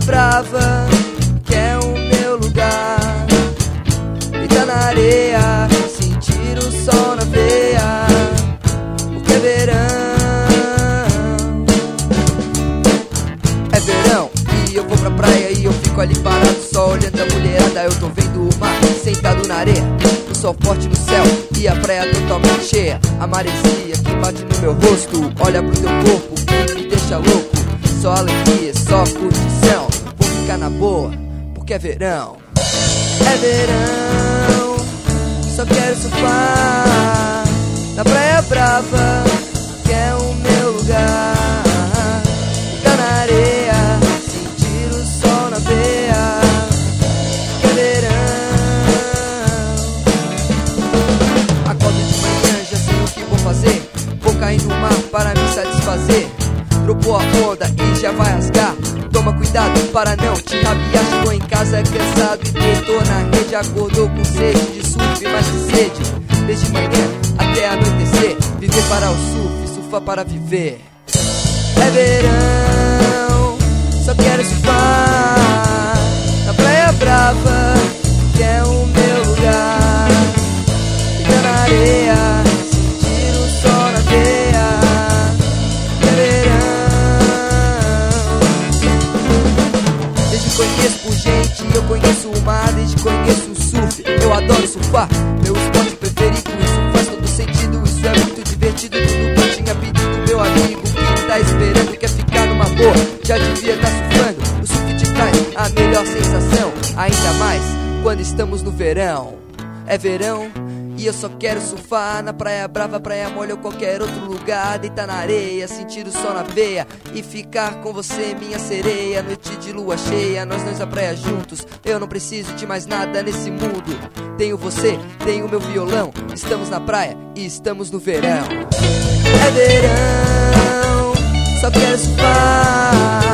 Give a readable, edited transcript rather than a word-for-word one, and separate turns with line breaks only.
brava, que é o meu lugar. Deitar na areia, sentir o sol na veia, porque é verão. É verão e eu vou pra praia e eu fico ali parado só olhando a mulherada. Eu tô vendo o mar sentado na areia, o sol forte no céu e a praia totalmente cheia. A maresia que bate no meu rosto, olha pro teu corpo que me deixa louco. Só alegria, só curtição, vou ficar na boa, porque é verão. É verão, só quero surfar na praia brava, que é o meu lugar. Ficar na areia, sentir o sol na veia, que é verão. Acordo de manhã, já sei o que vou fazer, vou cair no mar para me satisfazer. Dropou a onda e já vai rasgar, toma cuidado para não te rabiar. Chegou em casa cansado e deitou na rede, acordou com sede de surf, mas que sede. Desde manhã até anoitecer, viver para o surf, surfar para viver. É verão, só quero surfar na praia brava, que é o meu lugar. Ficar na areia, sentir o sol na veia, que é verão. Desde que conheço por gente, eu conheço o mar. Desde que conheço o surf, eu adoro surfar. Meu esporte preferido, isso faz todo sentido. Isso é muito divertido, tudo que eu tinha pedido. Meu amigo que tá esperando e quer ficar numa boa, já devia tá surfando. O surf te traz a melhor sensação, ainda mais quando estamos no verão. É verão e eu só quero surfar na praia brava, praia molha ou qualquer outro lugar. Deitar na areia, sentir o sol na veia e ficar com você, minha sereia. Noite de lua cheia, nós dois na praia juntos. Eu não preciso de mais nada nesse mundo. Tenho você, tenho meu violão. Estamos na praia e estamos no verão. É verão, só quero surfar